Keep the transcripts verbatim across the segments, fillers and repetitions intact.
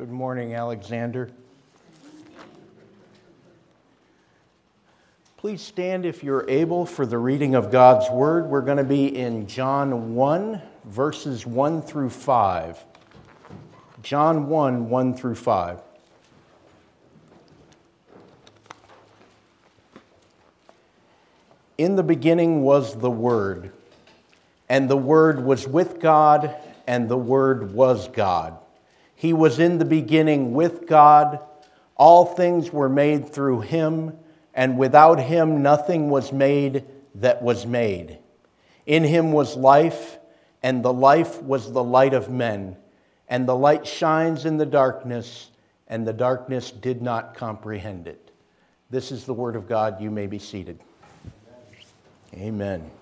Good morning, Alexander. Please stand if you're able for the reading of God's Word. We're going to be in John one, verses one through five. John one, one through five. In the beginning was the Word, and the Word was with God, and the Word was God. He was in the beginning with God. All things were made through Him, and without Him nothing was made that was made. In Him was life, and the life was the light of men. And the light shines in the darkness, and the darkness did not comprehend it. This is the Word of God. You may be seated. Amen.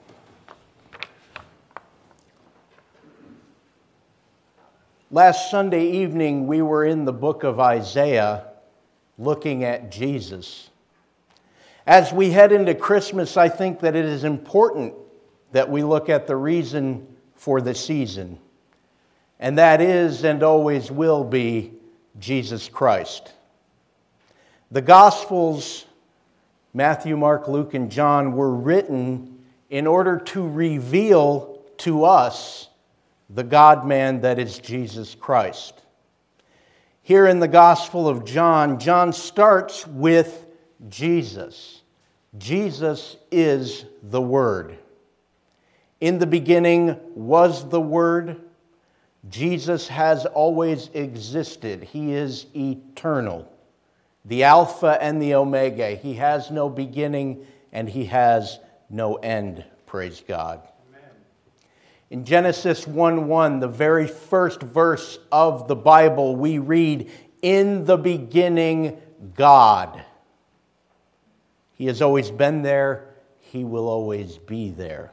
Last Sunday evening, we were in the book of Isaiah looking at Jesus. As we head into Christmas, I think that it is important that we look at the reason for the season. And that is and always will be Jesus Christ. The Gospels, Matthew, Mark, Luke, and John, were written in order to reveal to us the God-man that is Jesus Christ. Here in the Gospel of John, John starts with Jesus. Jesus is the Word. In the beginning was the Word. Jesus has always existed. He is eternal. The Alpha and the Omega. He has no beginning and He has no end. Praise God. In Genesis one one, the very first verse of the Bible, we read, "In the beginning, God." He has always been there. He will always be there.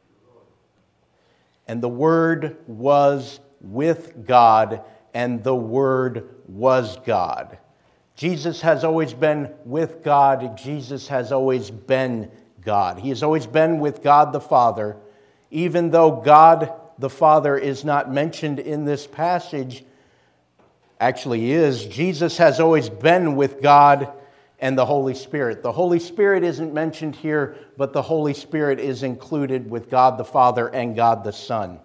And the Word was with God, and the Word was God. Jesus has always been with God. Jesus has always been God. He has always been with God the Father. Even though God the Father is not mentioned in this passage, actually is, Jesus has always been with God and the Holy Spirit. The Holy Spirit isn't mentioned here, but the Holy Spirit is included with God the Father and God the Son.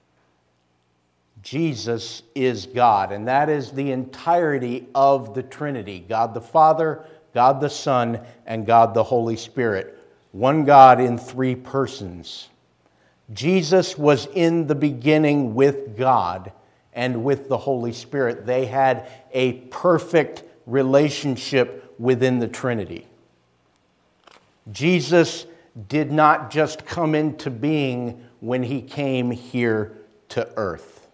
Jesus is God, and that is the entirety of the Trinity. God the Father, God the Son, and God the Holy Spirit. One God in three persons. Jesus was in the beginning with God and with the Holy Spirit. They had a perfect relationship within the Trinity. Jesus did not just come into being when He came here to earth.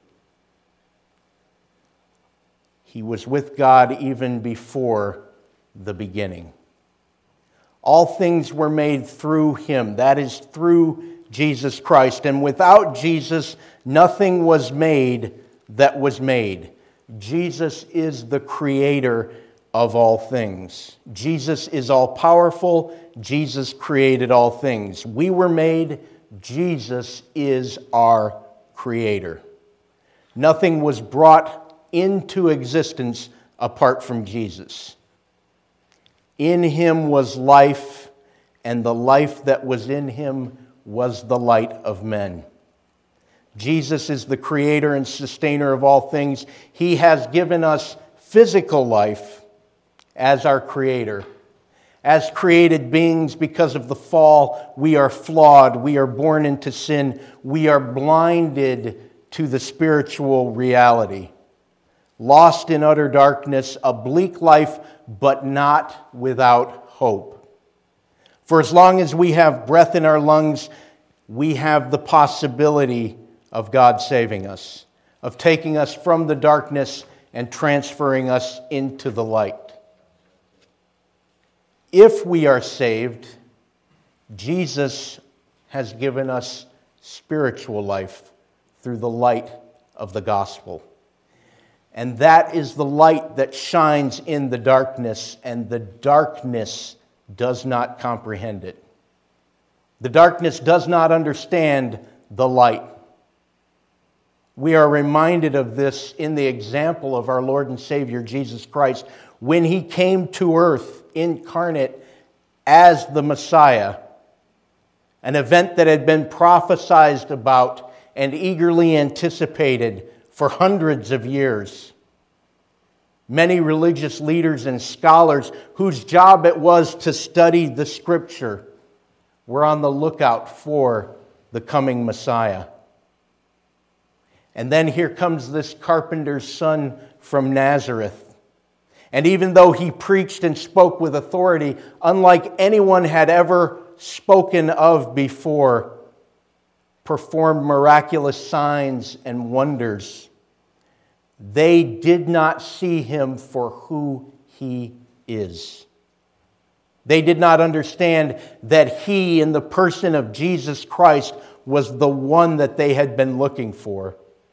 He was with God even before the beginning. All things were made through Him. That is through Jesus Christ. And without Jesus, nothing was made that was made. Jesus is the creator of all things. Jesus is all-powerful. Jesus created all things. We were made. Jesus is our creator. Nothing was brought into existence apart from Jesus. In Him was life, and the life that was in Him was the light of men. Jesus is the creator and sustainer of all things. He has given us physical life as our creator. As created beings, because of the fall, we are flawed. We are born into sin. We are blinded to the spiritual reality. Lost in utter darkness, a bleak life, but not without hope. For as long as we have breath in our lungs, we have the possibility of God saving us, of taking us from the darkness and transferring us into the light. If we are saved, Jesus has given us spiritual life through the light of the gospel. And that is the light that shines in the darkness, and the darkness does not comprehend it. The darkness does not understand the light. We are reminded of this in the example of our Lord and Savior Jesus Christ when he came to earth incarnate as the Messiah, an event that had been prophesied about and eagerly anticipated for hundreds of years. Many religious leaders and scholars whose job it was to study the Scripture were on the lookout for the coming Messiah. And then here comes this carpenter's son from Nazareth. And even though he preached and spoke with authority, unlike anyone had ever spoken of before, performed miraculous signs and wonders, they did not see him for who he is. They did not understand that he, in the person of Jesus Christ, was the one that they had been looking for.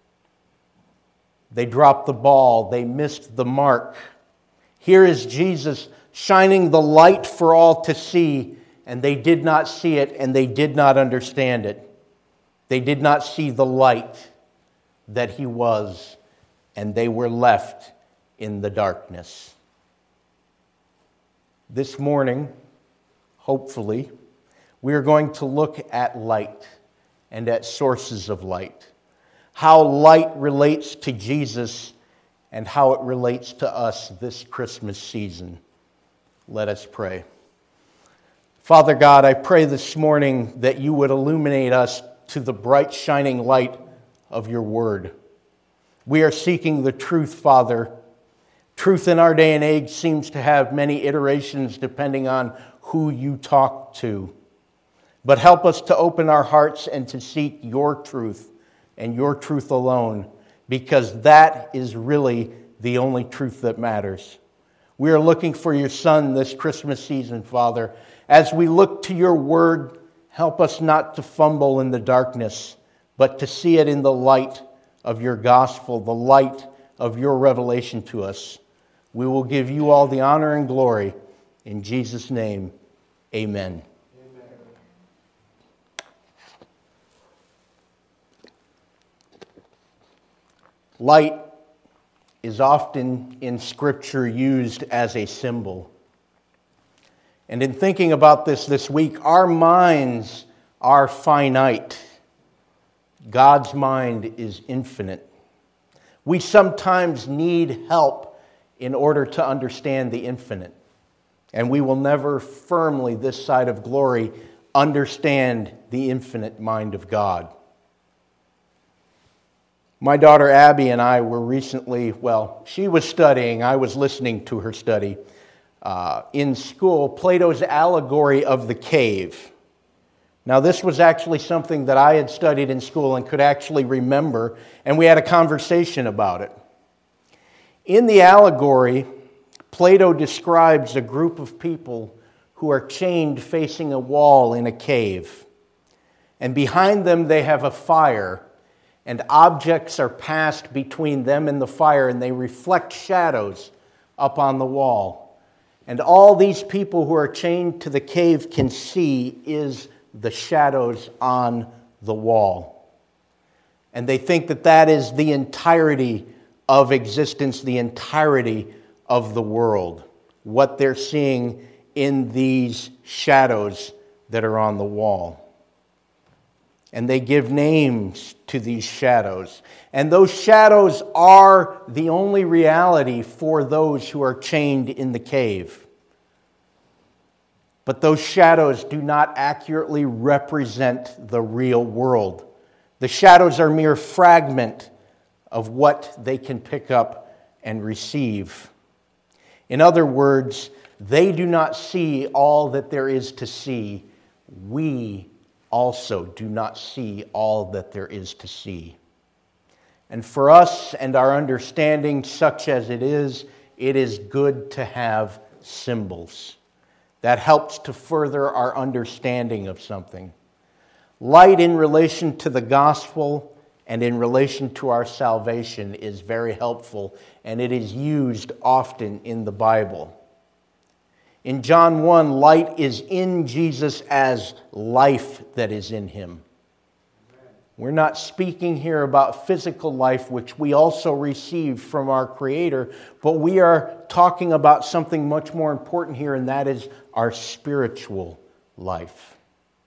They dropped the ball. They missed the mark. Here is Jesus shining the light for all to see, and they did not see it, and they did not understand it. They did not see the light that he was, and they were left in the darkness. This morning, hopefully, we are going to look at light and at sources of light. How light relates to Jesus and how it relates to us this Christmas season. Let us pray. Father God, I pray this morning that you would illuminate us to the bright shining light of your word. We are seeking the truth, Father. Truth in our day and age seems to have many iterations depending on who you talk to. But help us to open our hearts and to seek your truth and your truth alone, because that is really the only truth that matters. We are looking for your Son this Christmas season, Father. As we look to your word, help us not to fumble in the darkness, but to see it in the light of your gospel, the light of your revelation to us. We will give you all the honor and glory. In Jesus' name, amen. Light is often in Scripture used as a symbol. And in thinking about this this week, our minds are finite. God's mind is infinite. We sometimes need help in order to understand the infinite. And we will never firmly, this side of glory, understand the infinite mind of God. My daughter Abby and I were recently, well, she was studying, I was listening to her study, uh, in school, Plato's allegory of the cave. Now, this was actually something that I had studied in school and could actually remember, and we had a conversation about it. In the allegory, Plato describes a group of people who are chained facing a wall in a cave. And behind them they have a fire, and objects are passed between them and the fire, and they reflect shadows up on the wall. And all these people who are chained to the cave can see is the shadows on the wall. And they think that that is the entirety of existence, the entirety of the world, what they're seeing in these shadows that are on the wall. And they give names to these shadows. And those shadows are the only reality for those who are chained in the cave. But those shadows do not accurately represent the real world. The shadows are mere fragment of what they can pick up and receive. In other words, they do not see all that there is to see. We also do not see all that there is to see. And for us and our understanding, such as it is, it is good to have symbols. That helps to further our understanding of something. Light in relation to the gospel and in relation to our salvation is very helpful, and it is used often in the Bible. In John one, light is in Jesus as life that is in him. We're not speaking here about physical life, which we also receive from our Creator, but we are talking about something much more important here, and that is our spiritual life.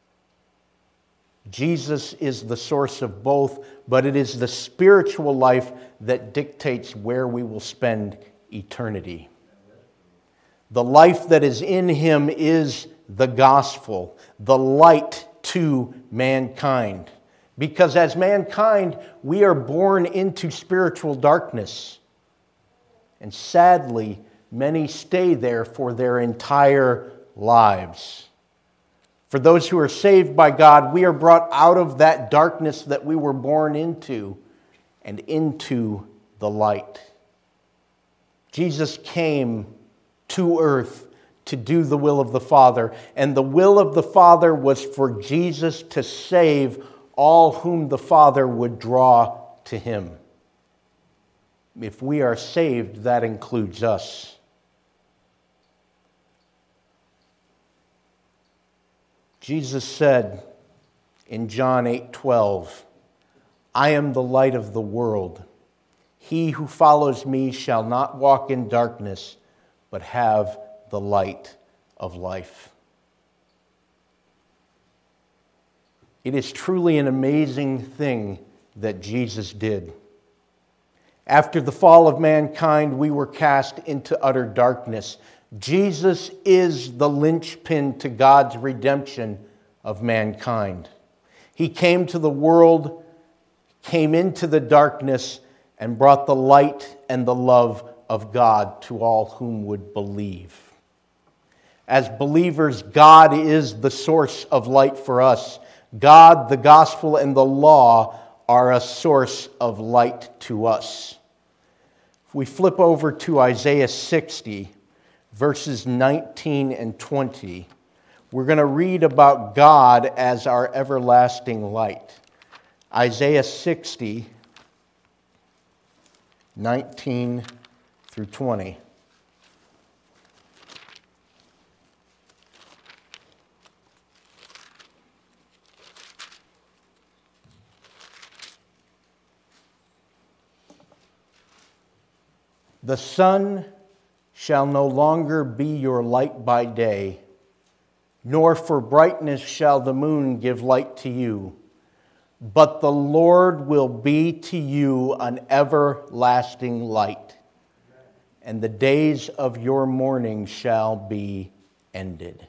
Jesus is the source of both, but it is the spiritual life that dictates where we will spend eternity. The life that is in Him is the gospel, the light to mankind. Because as mankind, we are born into spiritual darkness. And sadly, many stay there for their entire lives. For those who are saved by God, we are brought out of that darkness that we were born into and into the light. Jesus came to earth to do the will of the Father, and the will of the Father was for Jesus to save all whom the Father would draw to Him. If we are saved, that includes us. Jesus said in John eight twelve, "I am the light of the world. He who follows me shall not walk in darkness, but have the light of life." It is truly an amazing thing that Jesus did. After the fall of mankind, we were cast into utter darkness. Jesus is the linchpin to God's redemption of mankind. He came to the world, came into the darkness, and brought the light and the love of God to all whom would believe. As believers, God is the source of light for us. God, the gospel, and the law are a source of light to us. If we flip over to Isaiah sixty, verses nineteen and twenty, we're going to read about God as our everlasting light. Isaiah sixty, nineteen through twenty. The sun shall no longer be your light by day, nor for brightness shall the moon give light to you. But the Lord will be to you an everlasting light, and the days of your mourning shall be ended.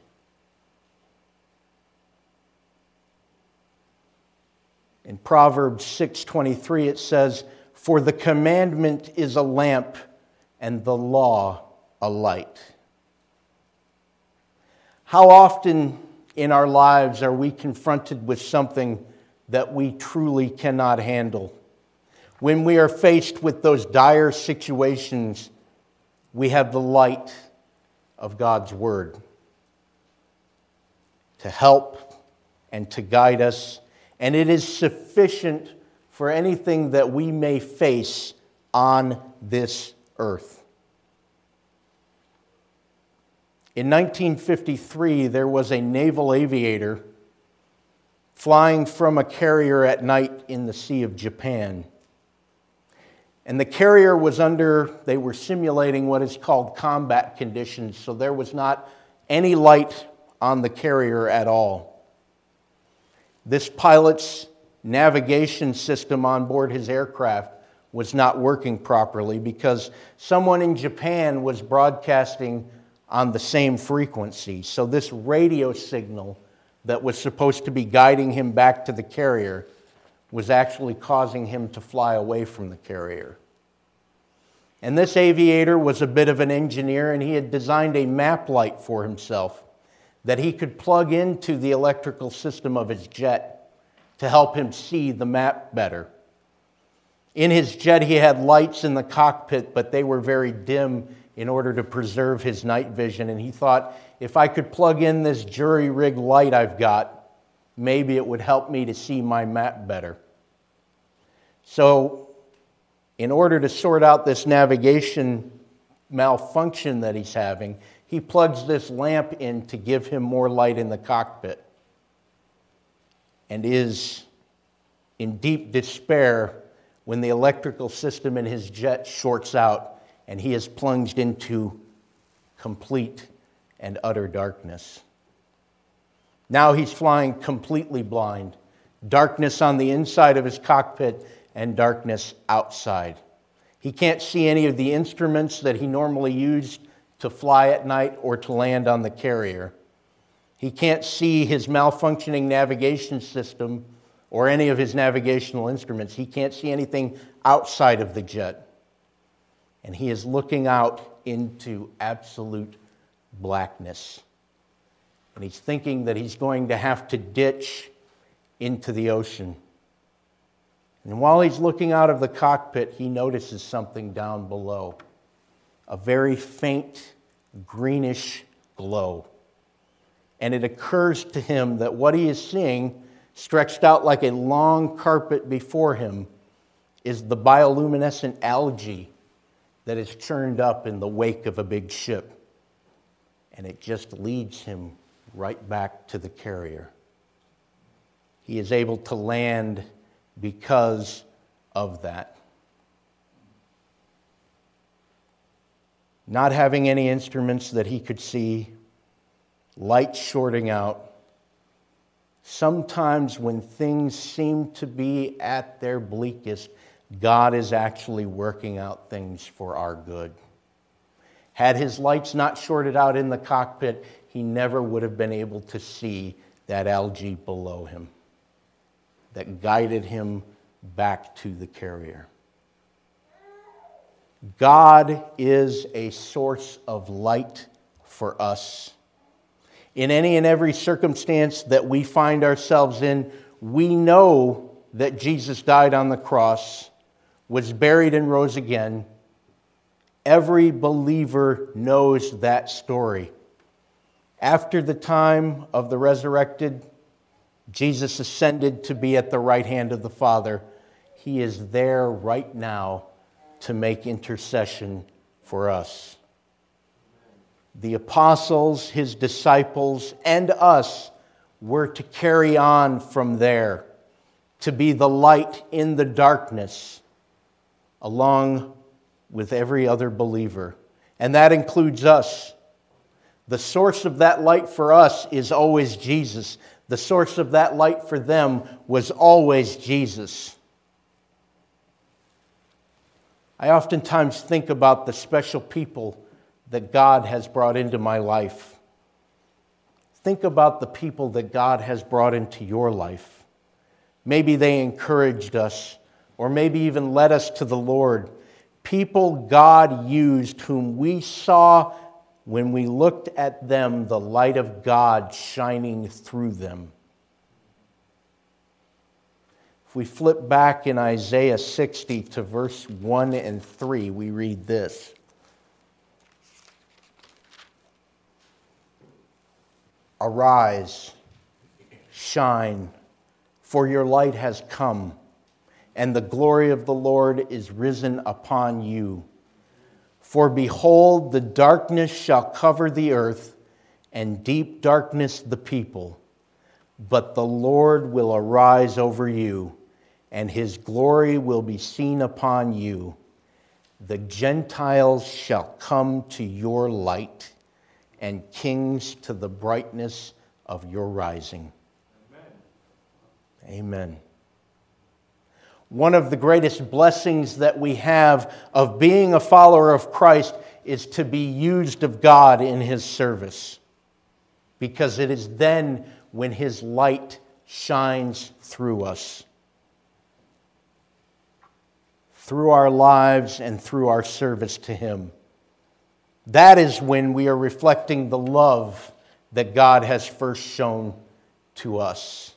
In Proverbs six twenty-three it says, "For the commandment is a lamp, and the law a light." How often in our lives are we confronted with something that we truly cannot handle? When we are faced with those dire situations, we have the light of God's Word to help and to guide us, and it is sufficient for anything that we may face on this earth. In nineteen fifty-three, there was a naval aviator flying from a carrier at night in the Sea of Japan. And the carrier was under, they were simulating what is called combat conditions, so there was not any light on the carrier at all. This pilot's navigation system on board his aircraft was not working properly because someone in Japan was broadcasting on the same frequency. So this radio signal that was supposed to be guiding him back to the carrier was actually causing him to fly away from the carrier. And this aviator was a bit of an engineer, and he had designed a map light for himself that he could plug into the electrical system of his jet to help him see the map better. In his jet, he had lights in the cockpit, but they were very dim in order to preserve his night vision. And he thought, if I could plug in this jury-rig light I've got, maybe it would help me to see my map better. So, in order to sort out this navigation malfunction that he's having, he plugs this lamp in to give him more light in the cockpit. And is in deep despair when the electrical system in his jet shorts out and he is plunged into complete and utter darkness. Now he's flying completely blind. Darkness on the inside of his cockpit and darkness outside. He can't see any of the instruments that he normally used to fly at night or to land on the carrier. He can't see his malfunctioning navigation system or any of his navigational instruments. He can't see anything outside of the jet. And he is looking out into absolute blackness. And he's thinking that he's going to have to ditch into the ocean. And while he's looking out of the cockpit, he notices something down below. A very faint, greenish glow. And it occurs to him that what he is seeing, stretched out like a long carpet before him, is the bioluminescent algae that is churned up in the wake of a big ship. And it just leads him right back to the carrier. He is able to land because of that. Not having any instruments that he could see, light shorting out. Sometimes when things seem to be at their bleakest, God is actually working out things for our good. Had his lights not shorted out in the cockpit, he never would have been able to see that algae below him that guided him back to the carrier. God is a source of light for us. In any and every circumstance that we find ourselves in, we know that Jesus died on the cross, was buried and rose again. Every believer knows that story. After the time of the resurrected, Jesus ascended to be at the right hand of the Father. He is there right now to make intercession for us. The apostles, his disciples, and us were to carry on from there, to be the light in the darkness, along with every other believer. And that includes us. The source of that light for us is always Jesus. The source of that light for them was always Jesus. I oftentimes think about the special people that God has brought into my life. Think about the people that God has brought into your life. Maybe they encouraged us, or maybe even led us to the Lord. People God used whom we saw when we looked at them, the light of God shining through them. If we flip back in Isaiah sixty to verse one and three, we read this. Arise, shine, for your light has come, and the glory of the Lord is risen upon you. For behold, the darkness shall cover the earth, and deep darkness the people. But the Lord will arise over you, and his glory will be seen upon you. The Gentiles shall come to your light, and kings to the brightness of your rising. Amen. Amen. One of the greatest blessings that we have of being a follower of Christ is to be used of God in his service. Because it is then when his light shines through us. Through our lives and through our service to him. That is when we are reflecting the love that God has first shown to us.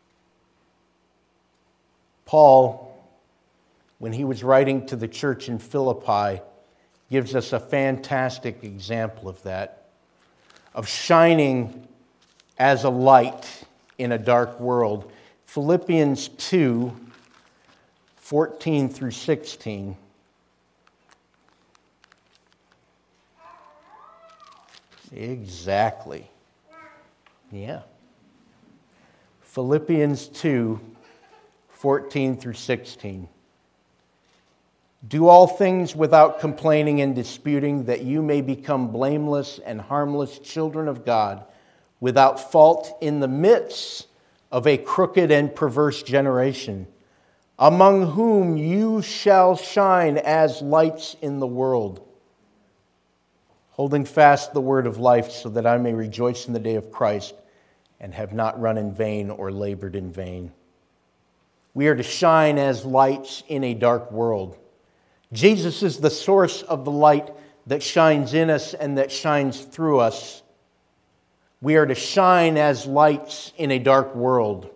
Paul, when he was writing to the church in Philippi, gives us a fantastic example of that, of shining as a light in a dark world. Philippians two, fourteen through sixteen. Exactly. Yeah. Philippians two, fourteen through sixteen. Do all things without complaining and disputing, that you may become blameless and harmless children of God, without fault in the midst of a crooked and perverse generation, among whom you shall shine as lights in the world, holding fast the word of life, so that I may rejoice in the day of Christ and have not run in vain or labored in vain. We are to shine as lights in a dark world. Jesus is the source of the light that shines in us and that shines through us. We are to shine as lights in a dark world.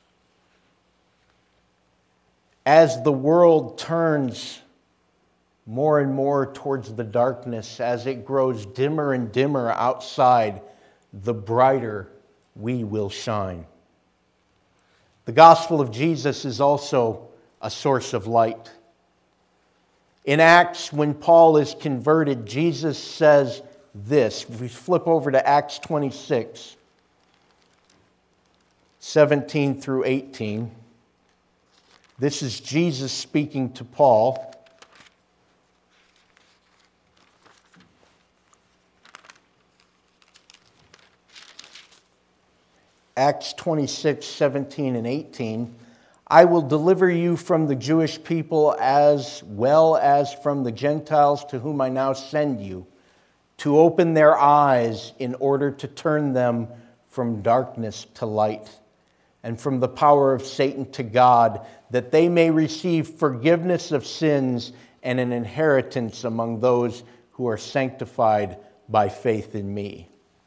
As the world turns more and more towards the darkness, as it grows dimmer and dimmer outside, the brighter we will shine. The gospel of Jesus is also a source of light. In Acts, when Paul is converted, Jesus says this. If we flip over to Acts twenty-six, seventeen through eighteen, this is Jesus speaking to Paul. Acts twenty-six, seventeen and eighteen. I will deliver you from the Jewish people as well as from the Gentiles to whom I now send you, to open their eyes in order to turn them from darkness to light, and from the power of Satan to God, that they may receive forgiveness of sins and an inheritance among those who are sanctified by faith in me.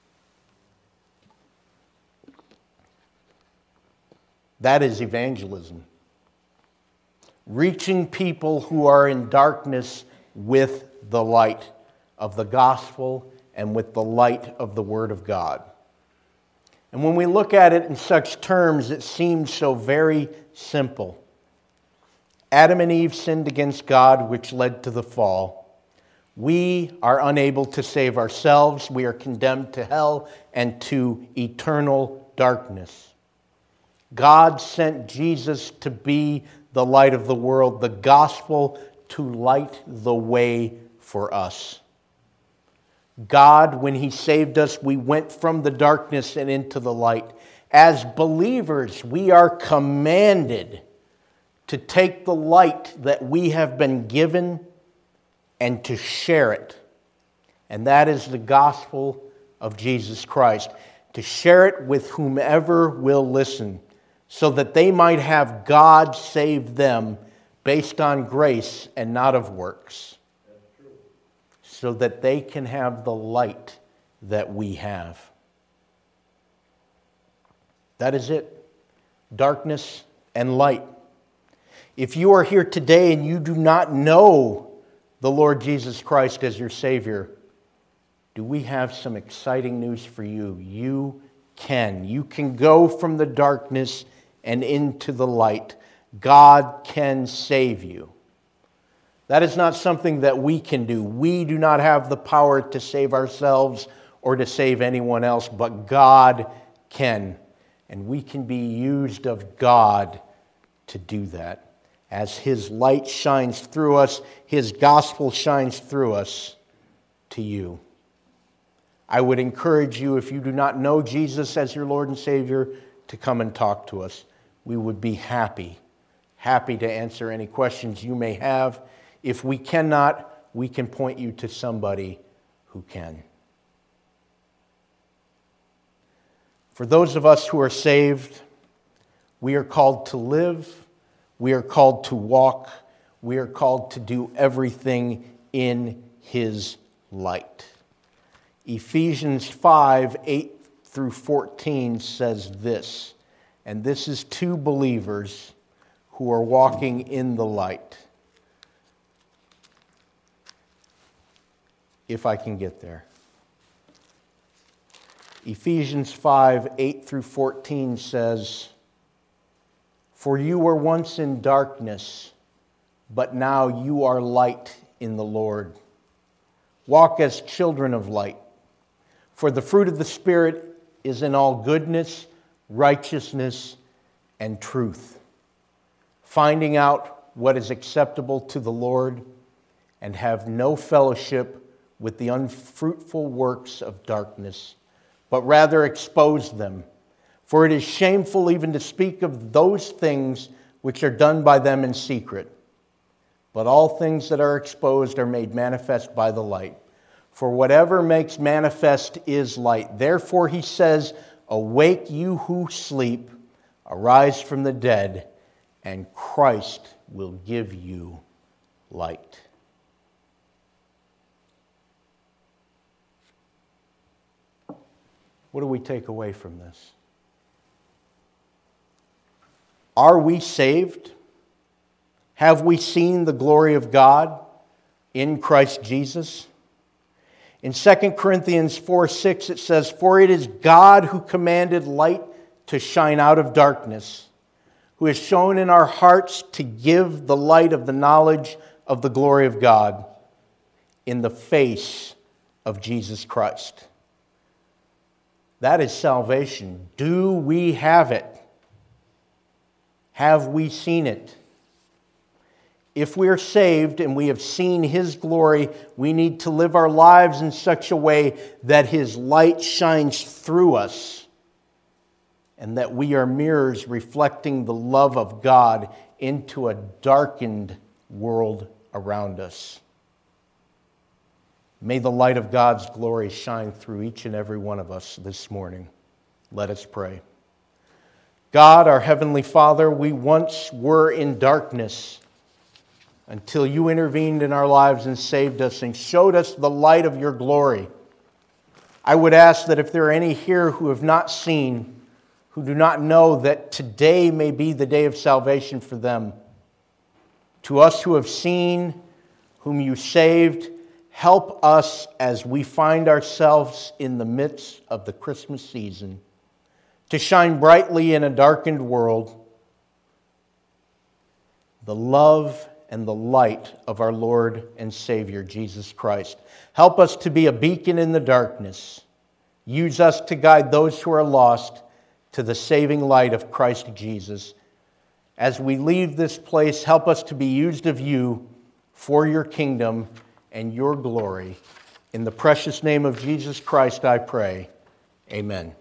That is evangelism. Reaching people who are in darkness with the light of the gospel and with the light of the Word of God. And when we look at it in such terms, it seems so very simple. Adam and Eve sinned against God, which led to the fall. We are unable to save ourselves. We are condemned to hell and to eternal darkness. God sent Jesus to be the light of the world, the gospel to light the way for us. God, when He saved us, we went from the darkness and into the light. As believers, we are commanded to take the light that we have been given and to share it. And that is the gospel of Jesus Christ. To share it with whomever will listen, so that they might have God save them based on grace and not of works. So that they can have the light that we have. That is it. Darkness and light. If you are here today and you do not know the Lord Jesus Christ as your Savior, do we have some exciting news for you? You can. You can go from the darkness and into the light. God can save you. That is not something that we can do. We do not have the power to save ourselves or to save anyone else, but God can. And we can be used of God to do that. As His light shines through us, His gospel shines through us to you. I would encourage you, if you do not know Jesus as your Lord and Savior, to come and talk to us. We would be happy, happy to answer any questions you may have. If we cannot, we can point you to somebody who can. For those of us who are saved, we are called to live, we are called to walk, we are called to do everything in His light. Ephesians five, eight through fourteen says this. And this is to believers who are walking in the light. If I can get there. Ephesians five, eight through fourteen says, For you were once in darkness, but now you are light in the Lord. Walk as children of light. For the fruit of the Spirit is in all goodness, righteousness, and truth, finding out what is acceptable to the Lord, and have no fellowship with the unfruitful works of darkness, but rather expose them. For it is shameful even to speak of those things which are done by them in secret. But all things that are exposed are made manifest by the light. For whatever makes manifest is light. Therefore he says, awake you who sleep, arise from the dead, and Christ will give you light. What do we take away from this? Are we saved? Have we seen the glory of God in Christ Jesus? In Second Corinthians four six it says, for it is God who commanded light to shine out of darkness, who has shown in our hearts to give the light of the knowledge of the glory of God in the face of Jesus Christ. That is salvation. Do we have it? Have we seen it? If we are saved and we have seen His glory, we need to live our lives in such a way that His light shines through us and that we are mirrors reflecting the love of God into a darkened world around us. May the light of God's glory shine through each and every one of us this morning. Let us pray. God, our Heavenly Father, we once were in darkness until you intervened in our lives and saved us and showed us the light of your glory. I would ask that if there are any here who have not seen, who do not know that today may be the day of salvation for them, to us who have seen, whom you saved, help us as we find ourselves in the midst of the Christmas season to shine brightly in a darkened world the love and the light of our Lord and Savior, Jesus Christ. Help us to be a beacon in the darkness. Use us to guide those who are lost to the saving light of Christ Jesus. As we leave this place, help us to be used of you for your kingdom and your glory. In the precious name of Jesus Christ, I pray. Amen.